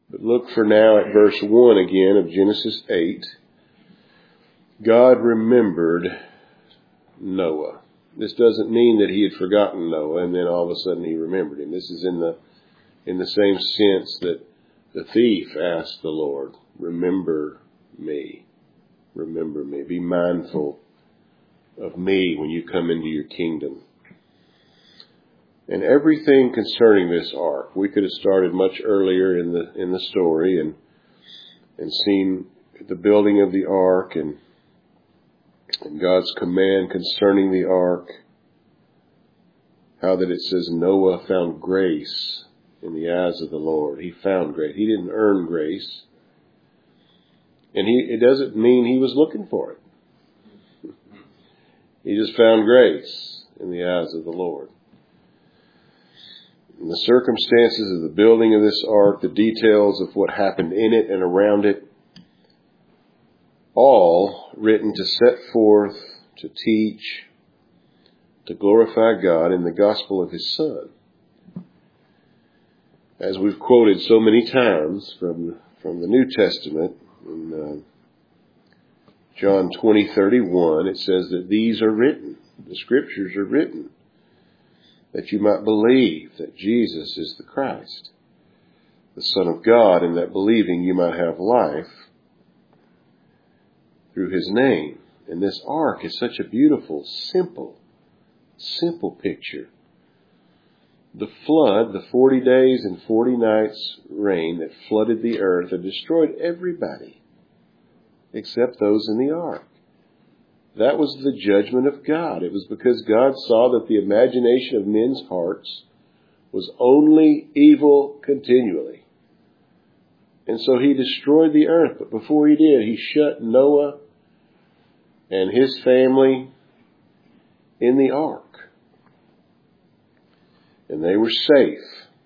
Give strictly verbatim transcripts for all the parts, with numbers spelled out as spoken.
But look for now at verse one again of Genesis eight. God remembered Noah. This doesn't mean that he had forgotten Noah and then all of a sudden he remembered him. This is in the in the same sense that the thief asked the Lord, remember me. Remember me. Be mindful of me when you come into your kingdom. And everything concerning this ark, we could have started much earlier in the in the story and and seen the building of the ark and, and God's command concerning the ark. How that it says Noah found grace in the eyes of the Lord. He found grace. He didn't earn grace. And he it doesn't mean he was looking for it. He just found grace in the eyes of the Lord. And the circumstances of the building of this ark, the details of what happened in it and around it, all written to set forth, to teach, to glorify God in the gospel of His Son. As we've quoted so many times from, from the New Testament, in uh, John twenty thirty-one, it says that these are written, the Scriptures are written, that you might believe that Jesus is the Christ, the Son of God, and that believing you might have life through His name. And this ark is such a beautiful, simple, simple picture. The flood, the forty days and forty nights rain that flooded the earth and destroyed everybody except those in the ark. That was the judgment of God. It was because God saw that the imagination of men's hearts was only evil continually. And so He destroyed the earth. But before He did, He shut Noah and his family in the ark. And they were safe.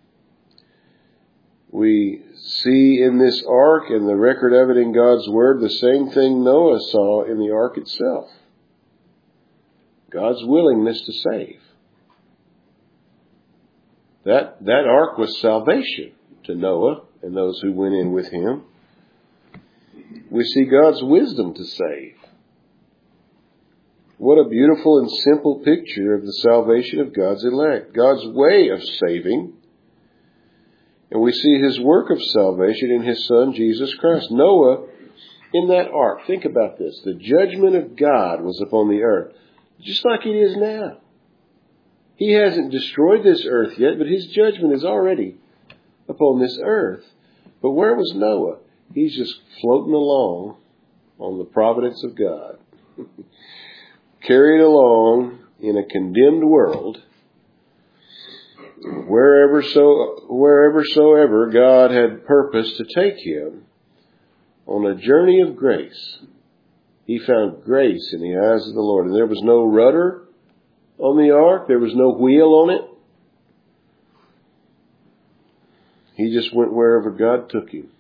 We see in this ark and the record of it in God's Word the same thing Noah saw in the ark itself. God's willingness to save. That, that ark was salvation to Noah and those who went in with him. We see God's wisdom to save. What a beautiful and simple picture of the salvation of God's elect. God's way of saving. And we see His work of salvation in His Son, Jesus Christ. Noah, in that ark, think about this. The judgment of God was upon the earth, just like it is now. He hasn't destroyed this earth yet, but His judgment is already upon this earth. But where was Noah? He's just floating along on the providence of God. Carried along in a condemned world, wherever so wherever soever God had purposed to take him on a journey of grace. He found grace in the eyes of the Lord. And there was no rudder on the ark. There was no wheel on it. He just went wherever God took him.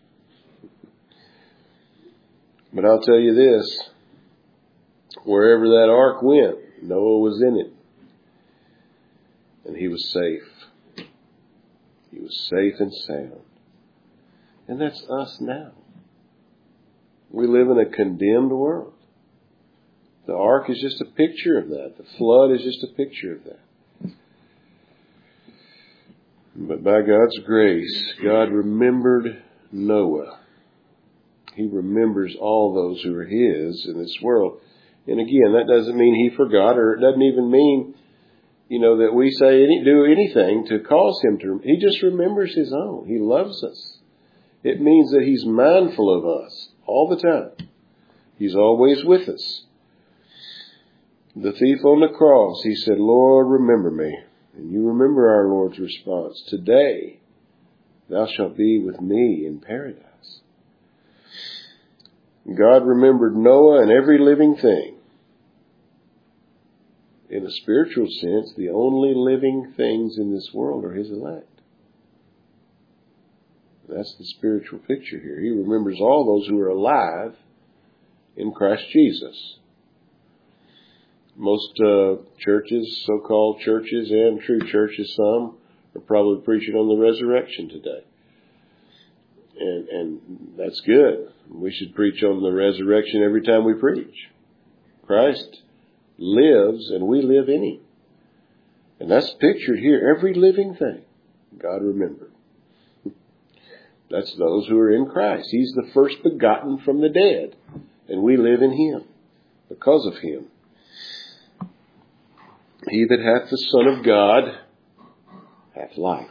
But I'll tell you this. Wherever that ark went, Noah was in it. And he was safe. He was safe and sound. And that's us now. We live in a condemned world. The ark is just a picture of that. The flood is just a picture of that. But by God's grace, God remembered Noah. He remembers all those who are His in this world. And again, that doesn't mean He forgot, or it doesn't even mean, you know, that we say any, do anything to cause Him to. He just remembers His own. He loves us. It means that He's mindful of us all the time. He's always with us. The thief on the cross, he said, Lord, remember me. And you remember our Lord's response. Today, thou shalt be with me in paradise. God remembered Noah and every living thing. In a spiritual sense, the only living things in this world are His elect. That's the spiritual picture here. He remembers all those who are alive in Christ Jesus. Most uh, churches, so-called churches and true churches, some, are probably preaching on the resurrection today. And, and that's good. We should preach on the resurrection every time we preach. Christ lives and we live in Him. And that's pictured here. Every living thing God remembered. That's those who are in Christ. He's the first begotten from the dead. And we live in Him because of Him. He that hath the Son of God hath life.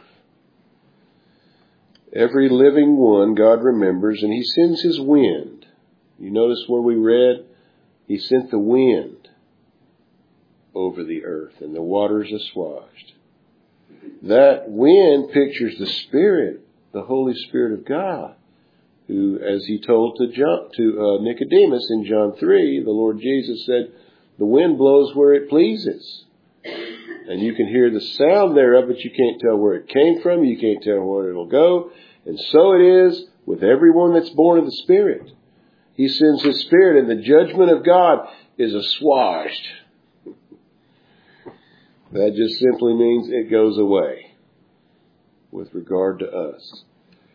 Every living one God remembers, and He sends His wind. You notice where we read, He sent the wind over the earth, and the waters assuaged. That wind pictures the Spirit, the Holy Spirit of God, who, as He told to, John, to uh, Nicodemus in John three, the Lord Jesus said, the wind blows where it pleases. And you can hear the sound thereof, but you can't tell where it came from. You can't tell where it'll go. And so it is with everyone that's born of the Spirit. He sends His Spirit, and the judgment of God is assuaged. That just simply means it goes away with regard to us.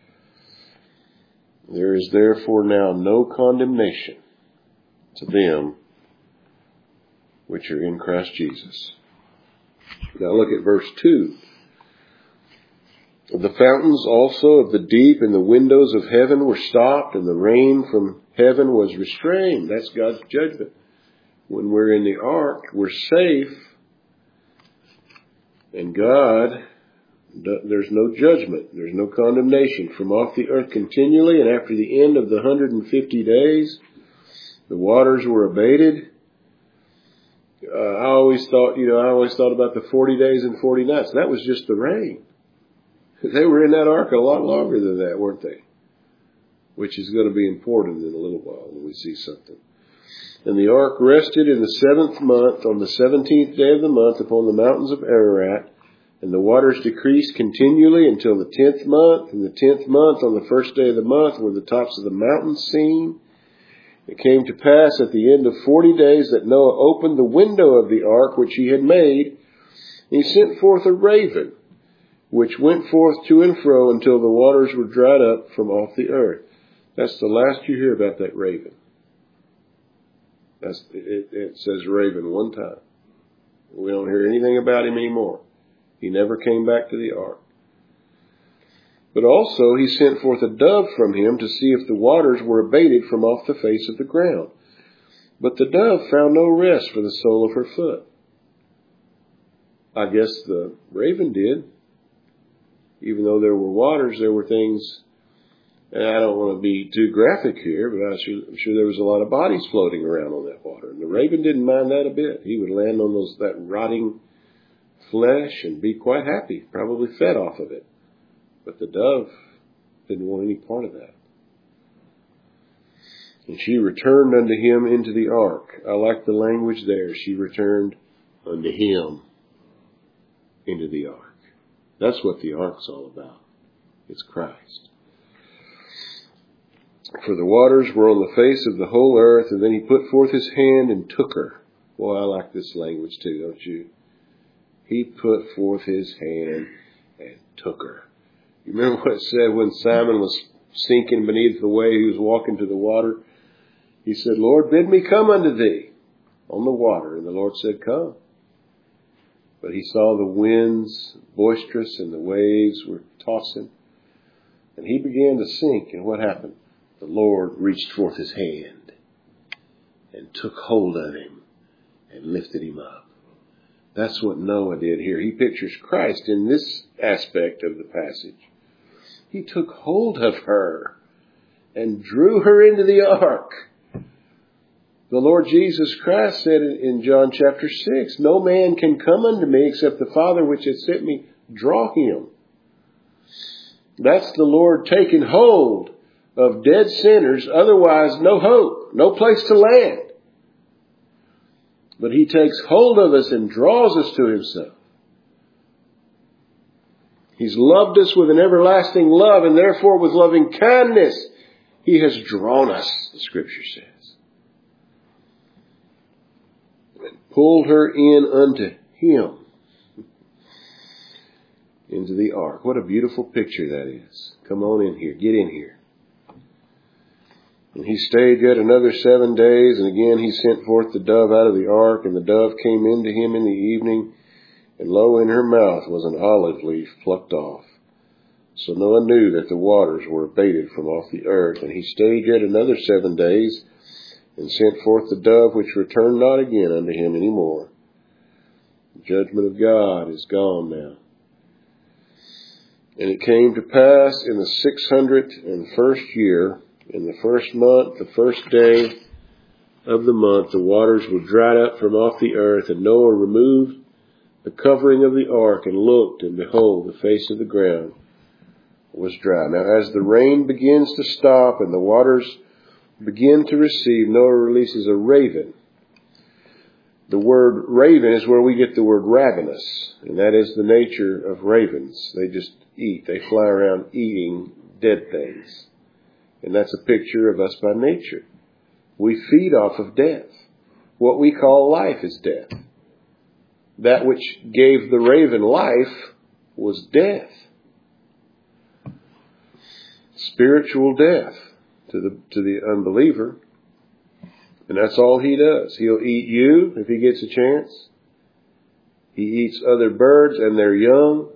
There is therefore now no condemnation to them which are in Christ Jesus. Now look at verse two. The fountains also of the deep and the windows of heaven were stopped, and the rain from heaven was restrained. That's God's judgment. When we're in the ark, we're safe. And God, there's no judgment. There's no condemnation from off the earth continually. And after the end of the one hundred fifty days, the waters were abated. Uh, I always thought, you know, I always thought about the forty days and forty nights. That was just the rain. They were in that ark a lot longer than that, weren't they? Which is going to be important in a little while when we see something. And the ark rested in the seventh month, on the seventeenth day of the month, upon the mountains of Ararat. And the waters decreased continually until the tenth month. And the tenth month, on the first day of the month, were the tops of the mountains seen. It came to pass at the end of forty days that Noah opened the window of the ark which he had made. And he sent forth a raven, which went forth to and fro until the waters were dried up from off the earth. That's the last you hear about that raven. That's, it, it says raven one time. We don't hear anything about him anymore. He never came back to the ark. But also he sent forth a dove from him to see if the waters were abated from off the face of the ground. But the dove found no rest for the sole of her foot. I guess the raven did. Even though there were waters, there were things, and I don't want to be too graphic here, but I'm sure, I'm sure there was a lot of bodies floating around on that water. And the raven didn't mind that a bit. He would land on those that rotting flesh and be quite happy, probably fed off of it. But the dove didn't want any part of that. And she returned unto him into the ark. I like the language there. She returned unto him into the ark. That's what the ark's all about. It's Christ. For the waters were on the face of the whole earth, and then he put forth his hand and took her. Boy, I like this language too, don't you? He put forth his hand and took her. You remember what it said when Simon was sinking beneath the way he was walking to the water? He said, Lord, bid me come unto thee on the water. And the Lord said, come. But he saw the winds boisterous and the waves were tossing. And he began to sink. And what happened? The Lord reached forth his hand and took hold of him and lifted him up. That's what Noah did here. He pictures Christ in this aspect of the passage. He took hold of her and drew her into the ark. The Lord Jesus Christ said in John chapter six, no man can come unto me except the Father which hath sent me draw him. That's the Lord taking hold of dead sinners, otherwise no hope, no place to land. But he takes hold of us and draws us to himself. He's loved us with an everlasting love, and therefore with loving kindness he has drawn us, the Scripture says. And pulled her in unto him, into the ark. What a beautiful picture that is. Come on in here. Get in here. And he stayed yet another seven days, and again he sent forth the dove out of the ark, and the dove came into him in the evening, and lo, in her mouth was an olive leaf plucked off. So Noah knew that the waters were abated from off the earth, and he stayed yet another seven days, and sent forth the dove, which returned not again unto him any more. The judgment of God is gone now. And it came to pass in the six hundred and first year, in the first month, the first day of the month, the waters were dried up from off the earth, and Noah removed the covering of the ark, and looked, and behold, the face of the ground was dry. Now, as the rain begins to stop and the waters begin to recede, Noah releases a raven. The word raven is where we get the word ravenous, and that is the nature of ravens. They just eat. They fly around eating dead things. And that's a picture of us by nature. We feed off of death. What we call life is death. That which gave the raven life was death. Spiritual death to the to the unbeliever. And that's all he does. He'll eat you if he gets a chance. He eats other birds and their young.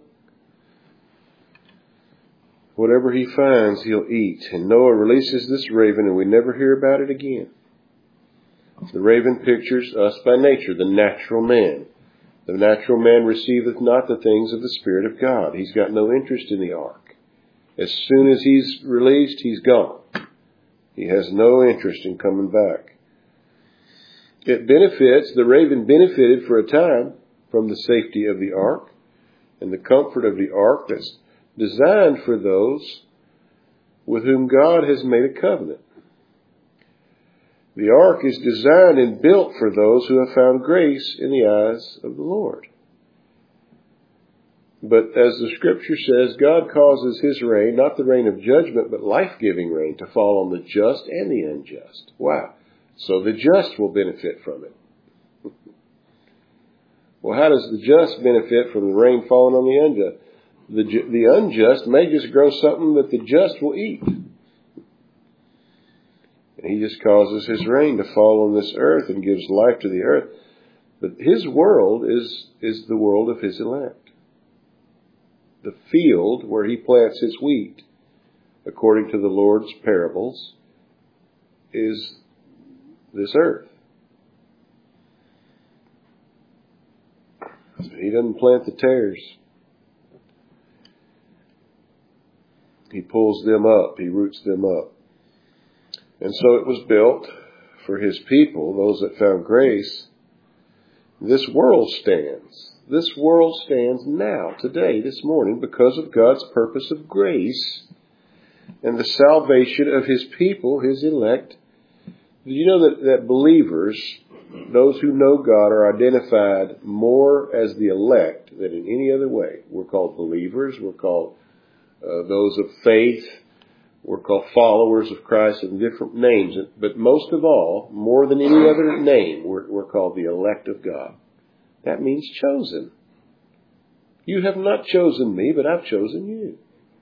Whatever he finds, he'll eat. And Noah releases this raven, and we never hear about it again. The raven pictures us by nature, the natural man. The natural man receiveth not the things of the Spirit of God. He's got no interest in the ark. As soon as he's released, he's gone. He has no interest in coming back. It benefits, the raven benefited for a time from the safety of the ark and the comfort of the ark that's designed for those with whom God has made a covenant. The ark is designed and built for those who have found grace in the eyes of the Lord. But as the scripture says, God causes his rain, not the rain of judgment, but life-giving rain, to fall on the just and the unjust. Wow. So the just will benefit from it. Well, how does the just benefit from the rain falling on the unjust? The, the unjust may just grow something that the just will eat. And he just causes his rain to fall on this earth and gives life to the earth. But his world is, is the world of his elect. The field where he plants his wheat, according to the Lord's parables, is this earth. So he doesn't plant the tares. He pulls them up. He roots them up. And so it was built for his people, those that found grace. This world stands. This world stands now, today, this morning, because of God's purpose of grace and the salvation of his people, his elect. Did you know that, that believers, those who know God, are identified more as the elect than in any other way? We're called believers. We're called uh, those of faith. We're called followers of Christ in different names. But most of all, more than any other name, we're, we're called the elect of God. That means chosen. You have not chosen me, but I've chosen you.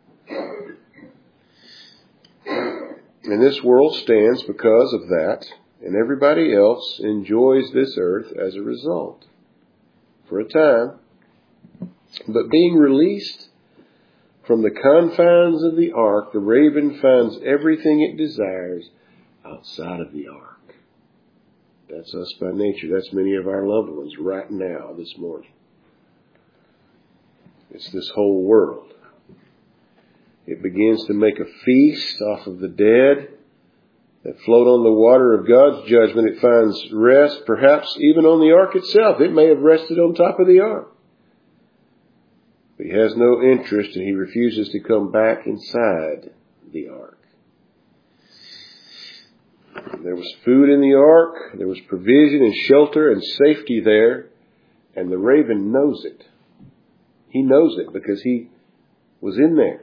And this world stands because of that, and everybody else enjoys this earth as a result. For a time. But being released from the confines of the ark, the raven finds everything it desires outside of the ark. That's us by nature. That's many of our loved ones right now, this morning. It's this whole world. It begins to make a feast off of the dead that float on the water of God's judgment. It finds rest, perhaps even on the ark itself. It may have rested on top of the ark. But he has no interest, and he refuses to come back inside the ark. There was food in the ark. There was provision and shelter and safety there. And the raven knows it. He knows it because he was in there.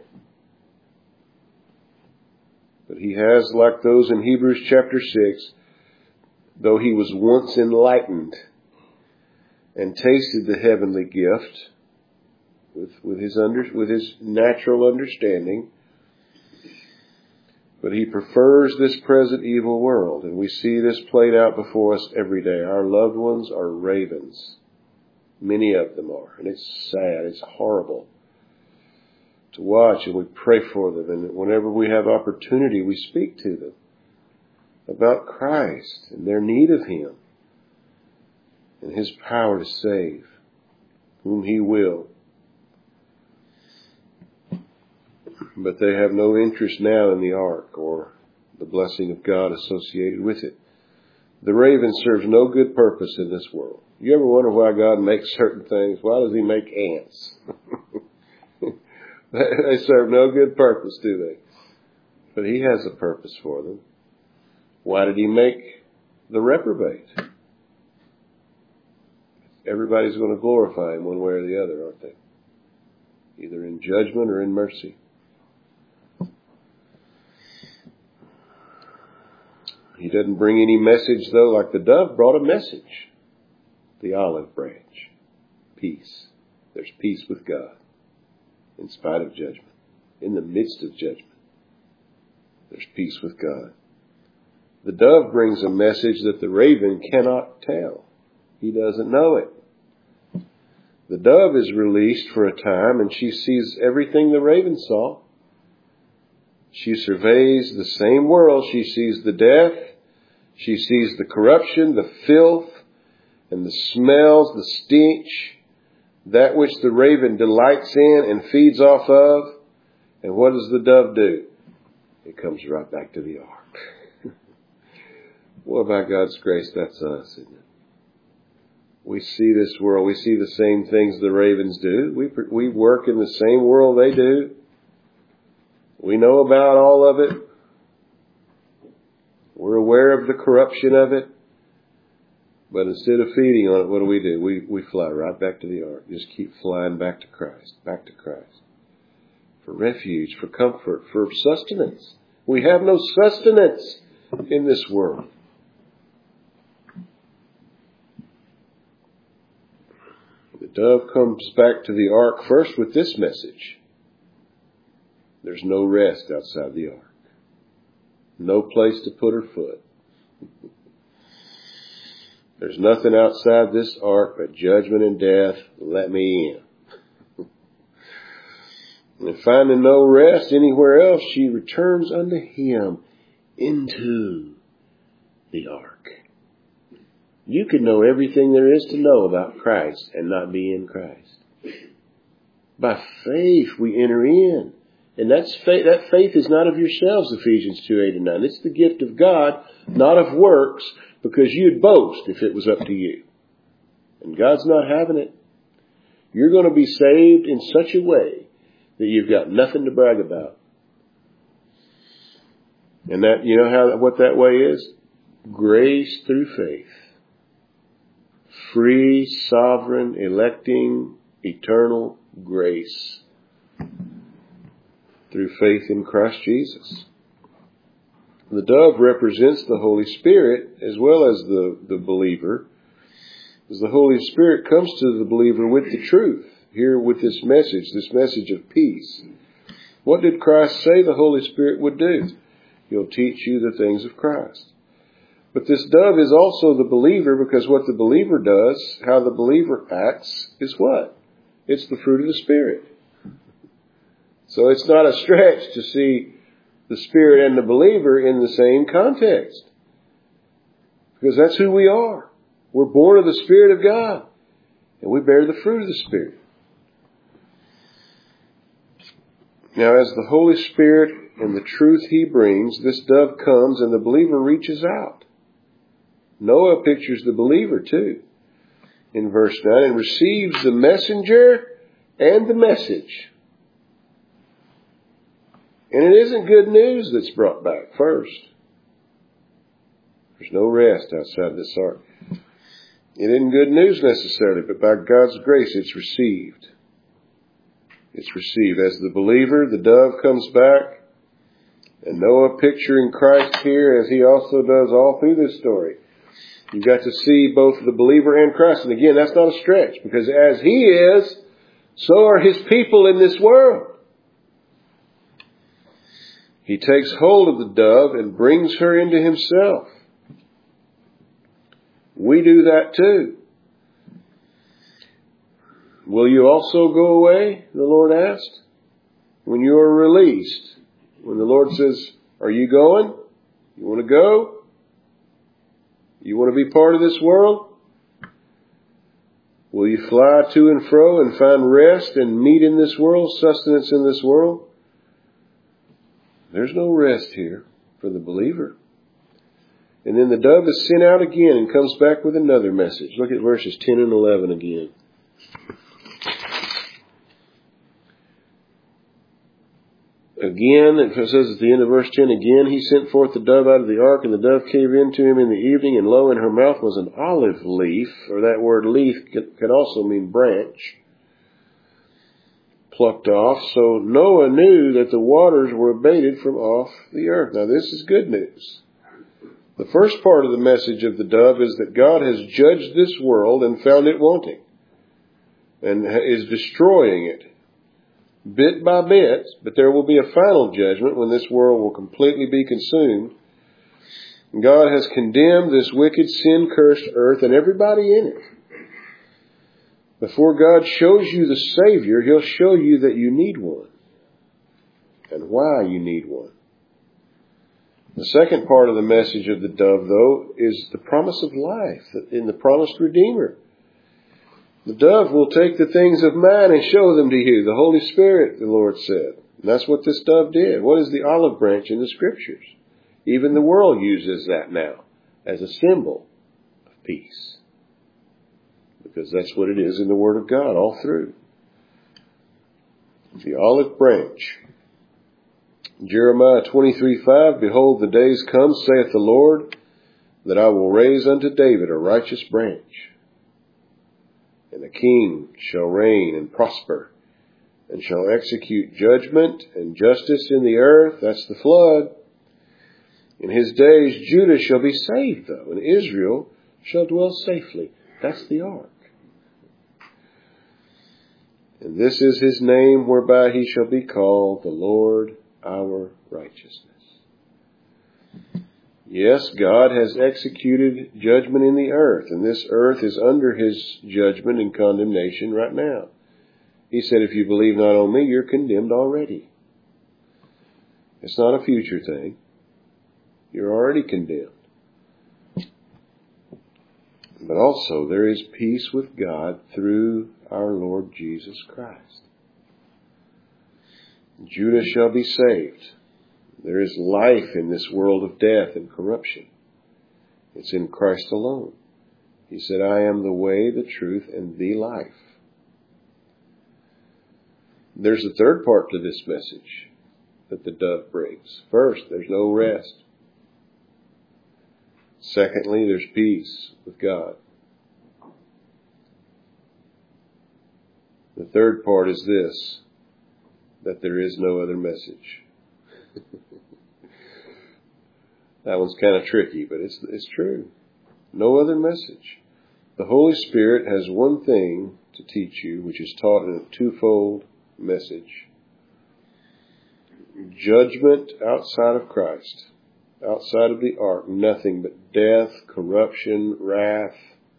But he has, like those in Hebrews chapter six, though he was once enlightened and tasted the heavenly gift with, with his under, with his natural understanding, But he prefers this present evil world. And we see this played out before us every day. Our loved ones are ravens. Many of them are. And it's sad. It's horrible to watch. And we pray for them. And whenever we have opportunity, we speak to them about Christ and their need of Him and His power to save whom He will. But they have no interest now in the ark or the blessing of God associated with it. The raven serves no good purpose in this world. You ever wonder why God makes certain things? Why does He make ants? They serve no good purpose, do they? But He has a purpose for them. Why did He make the reprobate? Everybody's going to glorify Him one way or the other, aren't they? Either in judgment or in mercy. He doesn't bring any message, though, like the dove brought a message. The olive branch. Peace. There's peace with God. In spite of judgment. In the midst of judgment. There's peace with God. The dove brings a message that the raven cannot tell. He doesn't know it. The dove is released for a time and she sees everything the raven saw. She surveys the same world. She sees the death. She sees the corruption, the filth, and the smells, the stench, that which the raven delights in and feeds off of. And what does the dove do? It comes right back to the ark. What about God's grace? That's us, isn't it? We see this world. We see the same things the ravens do. We, we work in the same world they do. We know about all of it. We're aware of the corruption of it. But instead of feeding on it, what do we do? We, we fly right back to the ark. Just keep flying back to Christ. Back to Christ. For refuge, for comfort, for sustenance. We have no sustenance in this world. The dove comes back to the ark first with this message. There's no rest outside the ark. No place to put her foot. There's nothing outside this ark but judgment and death. Let me in. And finding no rest anywhere else, she returns unto Him into the ark. You can know everything there is to know about Christ and not be in Christ. By faith we enter in. And that's faith, that faith is not of yourselves, Ephesians two, eight and nine. It's the gift of God, not of works, because you'd boast if it was up to you. And God's not having it. You're going to be saved in such a way that you've got nothing to brag about. And that, you know how what that way is? Grace through faith. Free, sovereign, electing, eternal grace. Through faith in Christ Jesus. The dove represents the Holy Spirit as well as the, the believer. As the Holy Spirit comes to the believer with the truth. Here with this message, this message of peace. What did Christ say the Holy Spirit would do? He'll teach you the things of Christ. But this dove is also the believer, because what the believer does, how the believer acts, is what? It's the fruit of the Spirit. So it's not a stretch to see the Spirit and the believer in the same context. Because that's who we are. We're born of the Spirit of God. And we bear the fruit of the Spirit. Now, as the Holy Spirit and the truth He brings, this dove comes and the believer reaches out. Noah pictures the believer too. In verse nine, and receives the messenger and the message. And it isn't good news that's brought back first. There's no rest outside this ark. It isn't good news necessarily, but by God's grace it's received. It's received. As the believer, the dove comes back. And Noah picturing Christ here, as he also does all through this story. You've got to see both the believer and Christ. And again, that's not a stretch, because as He is, so are His people in this world. He takes hold of the dove and brings her into himself. We do that too. Will you also go away? The Lord asked. When you are released, when the Lord says, are you going? You want to go? You want to be part of this world? Will you fly to and fro and find rest and meat in this world, sustenance in this world? There's no rest here for the believer. And then the dove is sent out again and comes back with another message. Look at verses ten and eleven again. Again, it says at the end of verse ten, again he sent forth the dove out of the ark, and the dove came in to him in the evening, and lo, in her mouth was an olive leaf, or that word leaf could also mean branch, plucked off. So Noah knew that the waters were abated from off the earth. Now this is good news. The first part of the message of the dove is that God has judged this world and found it wanting, and is destroying it. Bit by bit, but there will be a final judgment when this world will completely be consumed. God has condemned this wicked, sin-cursed earth and everybody in it. Before God shows you the Savior, He'll show you that you need one and why you need one. The second part of the message of the dove, though, is the promise of life in the promised Redeemer. The dove will take the things of man and show them to you. The Holy Spirit, the Lord said. And that's what this dove did. What is the olive branch in the Scriptures? Even the world uses that now as a symbol of peace. Because that's what it is in the Word of God all through. The olive branch. Jeremiah twenty-three five, behold, the days come, saith the Lord, that I will raise unto David a righteous branch. And the king shall reign and prosper, and shall execute judgment and justice in the earth. That's the flood. In his days Judah shall be saved, though, and Israel shall dwell safely. That's the ark. And this is his name whereby he shall be called, the Lord our righteousness. Yes, God has executed judgment in the earth, and this earth is under His judgment and condemnation right now. He said, if you believe not on me, you're condemned already. It's not a future thing. You're already condemned. But also, there is peace with God through our Lord Jesus Christ. Judah shall be saved. There is life in this world of death and corruption. It's in Christ alone. He said, I am the way, the truth, and the life. There's a third part to this message that the dove brings. First, there's no rest. Secondly, there's peace with God. The third part is this, that there is no other message. That one's kind of tricky, but it's it's true. No other message. The Holy Spirit has one thing to teach you, which is taught in a twofold message. Judgment outside of Christ, outside of the ark, nothing but death, corruption, wrath,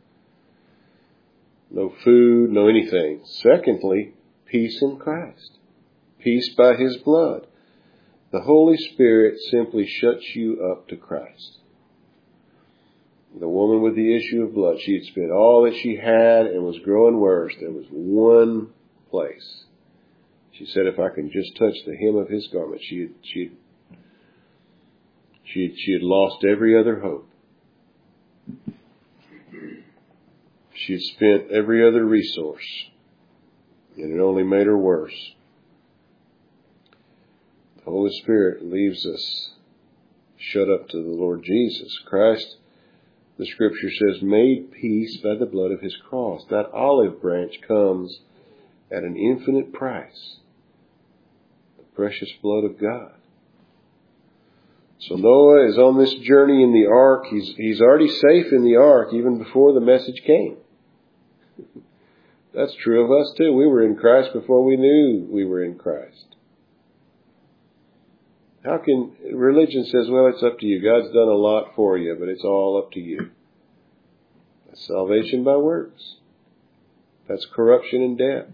no food, no anything. Secondly, peace in Christ. Peace by His blood. The Holy Spirit simply shuts you up to Christ. The woman with the issue of blood, she had spent all that she had and was growing worse. There was one place. She said, if I can just touch the hem of His garment, she had, she had, she had, she had lost every other hope. She had spent every other resource, and it only made her worse. The Holy Spirit leaves us shut up to the Lord Jesus. Christ, the Scripture says, made peace by the blood of His cross. That olive branch comes at an infinite price. The precious blood of God. So Noah is on this journey in the ark. He's, he's already safe in the ark even before the message came. That's true of us too. We were in Christ before we knew we were in Christ. How can, religion says, well, it's up to you. God's done a lot for you, but it's all up to you. That's salvation by works. That's corruption and death.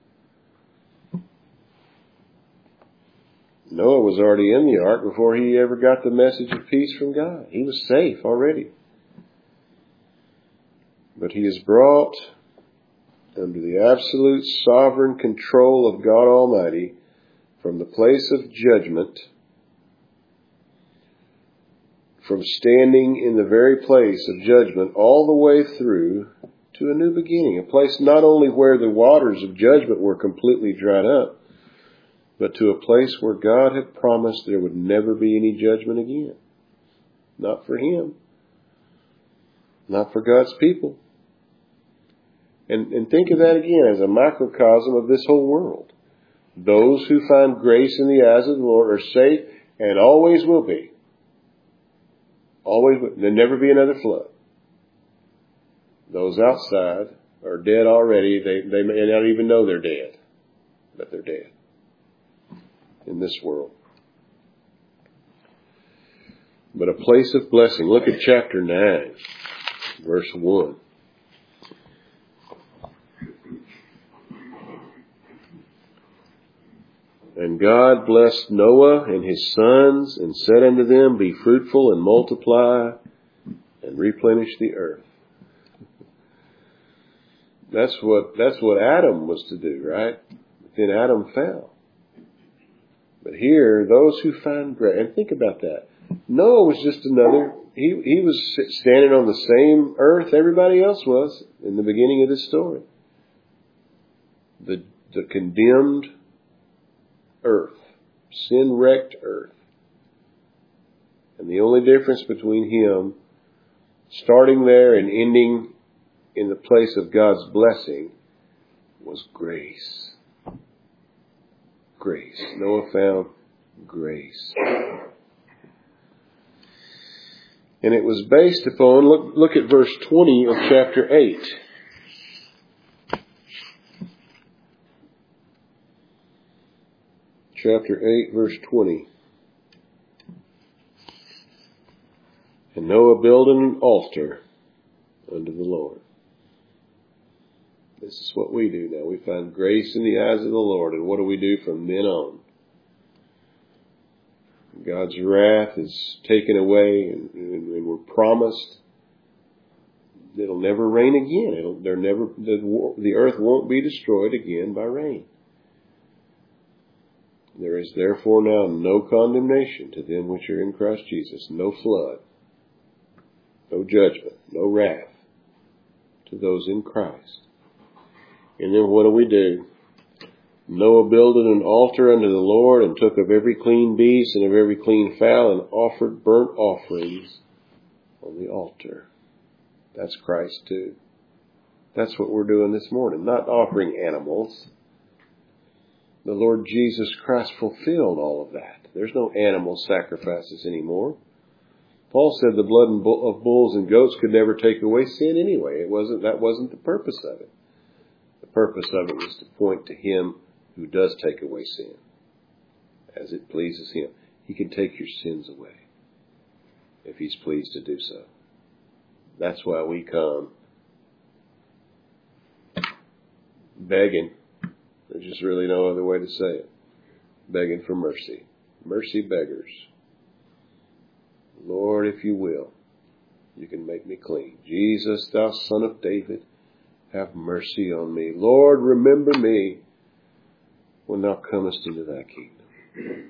Noah was already in the ark before he ever got the message of peace from God. He was safe already. But he is brought under the absolute sovereign control of God Almighty from the place of judgment, from standing in the very place of judgment all the way through to a new beginning, a place not only where the waters of judgment were completely dried up, but to a place where God had promised there would never be any judgment again. Not for him. Not for God's people. And, and think of that again as a microcosm of this whole world. Those who find grace in the eyes of the Lord are safe and always will be. Always will. There'll never be another flood. Those outside are dead already. They, they may not even know they're dead, but they're dead in this world. But a place of blessing. Look at chapter nine, verse one. And God blessed Noah and his sons and said unto them, be fruitful and multiply and replenish the earth. That's what, that's what Adam was to do, right? Then Adam fell. But here, those who find grace, and think about that. Noah was just another, he, he was standing on the same earth everybody else was in the beginning of this story. The, the condemned earth, sin-wrecked earth. And the only difference between him starting there and ending in the place of God's blessing was grace. Grace. Noah found grace. And it was based upon, look, look at verse twenty of chapter eight. Chapter eight, verse twenty. And Noah builded an altar unto the Lord. This is what we do now. We find grace in the eyes of the Lord. And what do we do from then on? God's wrath is taken away, and, and, and we're promised it'll never rain again. It'll, there never, the, the earth won't be destroyed again by rain. There is therefore now no condemnation to them which are in Christ Jesus. No flood, no judgment, no wrath to those in Christ. And then what do we do? Noah builded an altar unto the Lord and took of every clean beast and of every clean fowl and offered burnt offerings on the altar. That's Christ too. That's what we're doing this morning. Not offering animals. The Lord Jesus Christ fulfilled all of that. There's no animal sacrifices anymore. Paul said the blood of bulls and goats could never take away sin anyway. It wasn't, that wasn't the purpose of it. The purpose of it was to point to Him who does take away sin as it pleases Him. He can take your sins away if He's pleased to do so. That's why we come begging. There's just really no other way to say it. Begging for mercy. Mercy beggars. Lord, if you will, you can make me clean. Jesus, thou Son of David, have mercy on me. Lord, remember me when thou comest into thy kingdom.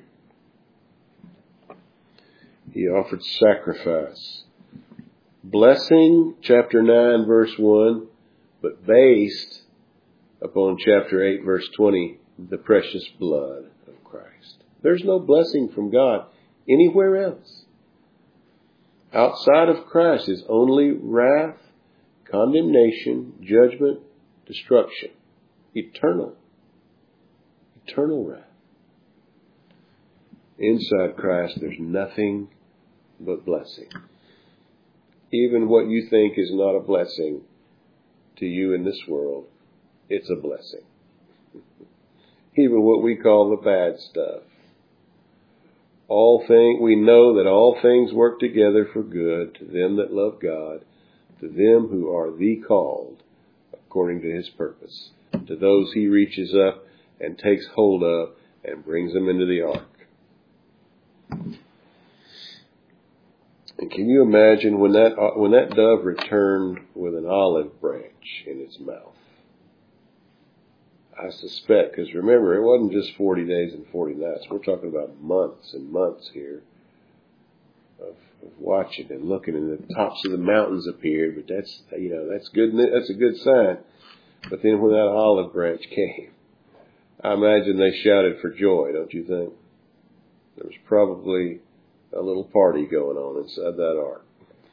He offered sacrifice. Blessing, chapter nine, verse one, but based upon chapter eight, verse twenty, the precious blood of Christ. There's no blessing from God anywhere else. Outside of Christ is only wrath, condemnation, judgment, destruction. Eternal. Eternal wrath. Inside Christ, there's nothing but blessing. Even what you think is not a blessing to you in this world, it's a blessing. Even what we call the bad stuff. all thing, we know that all things work together for good to them that love God, to them who are the called according to his purpose, to those he reaches up and takes hold of and brings them into the ark. And can you imagine when that when that dove returned with an olive branch in its mouth? I suspect, because remember, it wasn't just forty days and forty nights. We're talking about months and months here of, of watching and looking, and the tops of the mountains appeared. But that's, you know, that's good. That's a good sign. But then when that olive branch came, I imagine they shouted for joy, don't you think? There was probably a little party going on inside that ark.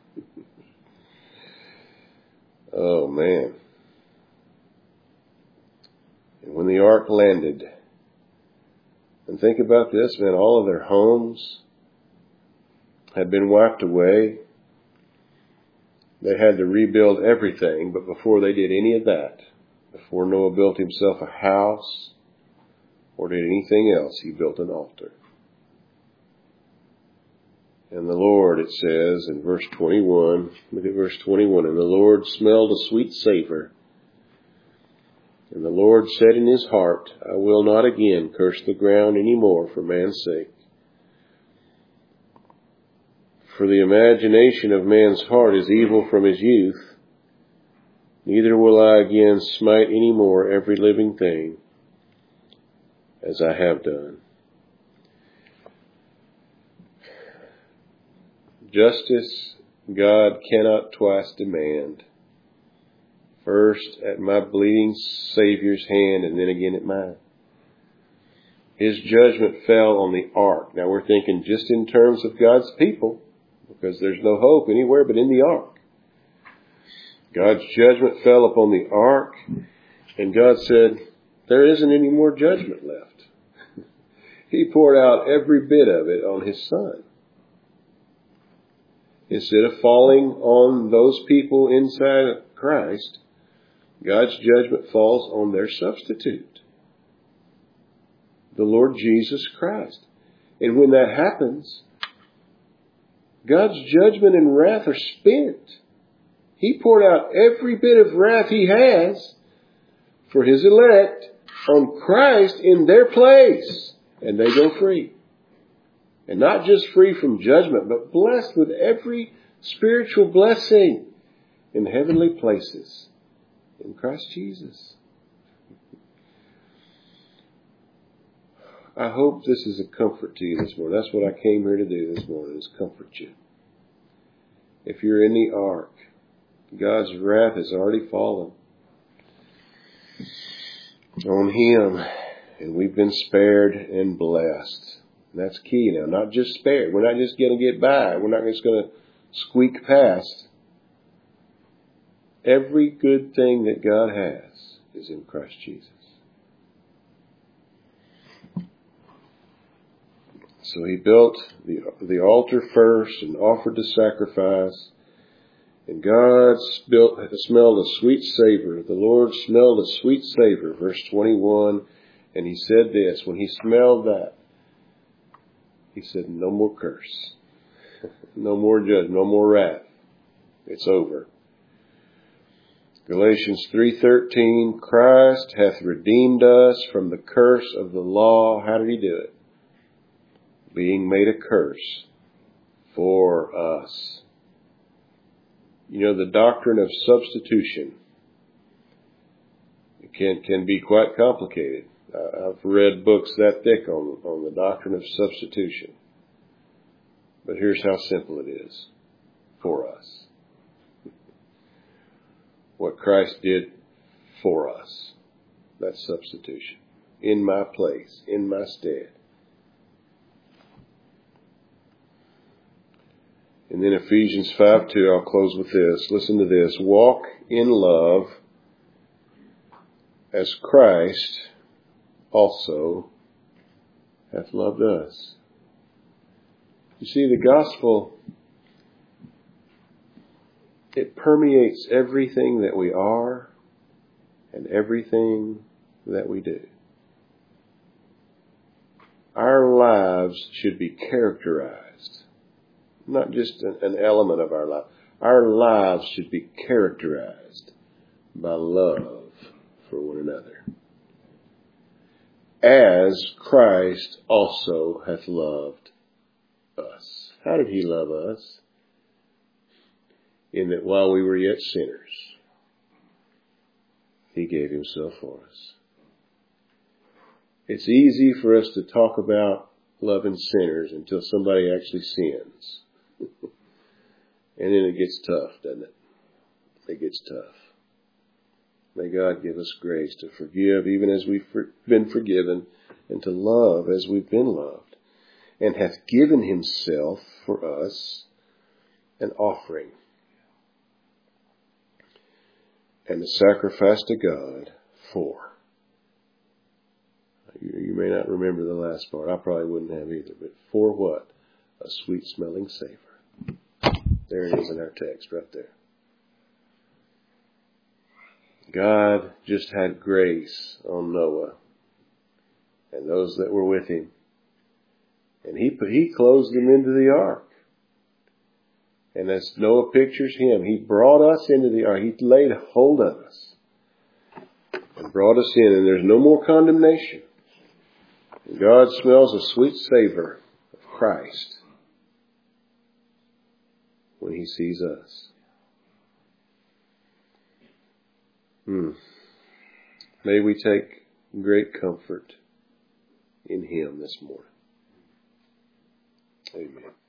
Oh, man. And when the ark landed, and think about this, man, all of their homes had been wiped away. They had to rebuild everything, but before they did any of that, before Noah built himself a house or did anything else, he built an altar. And the Lord, it says in verse twenty-one, look at verse twenty-one, and the Lord smelled a sweet savor. And the Lord said in his heart, I will not again curse the ground any more for man's sake. For the imagination of man's heart is evil from his youth. Neither will I again smite any more every living thing as I have done. Justice God cannot twice demand. First at my bleeding Savior's hand and then again at mine. His judgment fell on the ark. Now we're thinking just in terms of God's people, because there's no hope anywhere but in the ark. God's judgment fell upon the ark, and God said, there isn't any more judgment left. He poured out every bit of it on his Son. Instead of falling on those people inside Christ, God's judgment falls on their substitute, the Lord Jesus Christ. And when that happens, God's judgment and wrath are spent. He poured out every bit of wrath he has for his elect on Christ in their place, and they go free. And not just free from judgment, but blessed with every spiritual blessing in heavenly places in Christ Jesus. I hope this is a comfort to you this morning. That's what I came here to do this morning, is comfort you. If you're in the ark, God's wrath has already fallen on him, and we've been spared and blessed. And that's key now. Not just spared. We're not just going to get by. We're not just going to squeak past. Every good thing that God has is in Christ Jesus. So he built the, the altar first and offered the sacrifice. And God built, smelled a sweet savor. The Lord smelled a sweet savor. Verse twenty-one. And he said this, when he smelled that, he said, no more curse. No more judgment. No more wrath. It's over. Galatians three thirteen, Christ hath redeemed us from the curse of the law. How did he do it? Being made a curse for us. You know, the doctrine of substitution can, can be quite complicated. Uh, I've read books that thick on, on the doctrine of substitution. But here's how simple it is for us. What Christ did for us. That's substitution. In my place, in my stead. And then Ephesians five two, I'll close with this. Listen to this. Walk in love as Christ also hath loved us. You see, the gospel, it permeates everything that we are and everything that we do. our lives should be characterized, not just an, an element of our life. Our lives should be characterized by love for one another, as Christ also hath loved us. How did he love us? In that while we were yet sinners, he gave himself for us. It's easy for us to talk about loving sinners until somebody actually sins. And then it gets tough, doesn't it? It gets tough. May God give us grace to forgive even as we've been forgiven, and to love as we've been loved, and hath given himself for us an offering and a sacrifice to God for. You, you may not remember the last part. I probably wouldn't have either. But for what? A sweet smelling savor. There it is in our text right there. God just had grace on Noah and those that were with him. And he put, he closed them into the ark. And as Noah pictures him, he brought us into the ark. He laid hold of us and brought us in. And there's no more condemnation. And God smells a sweet savor of Christ when he sees us. Hmm. May we take great comfort in him this morning. Amen.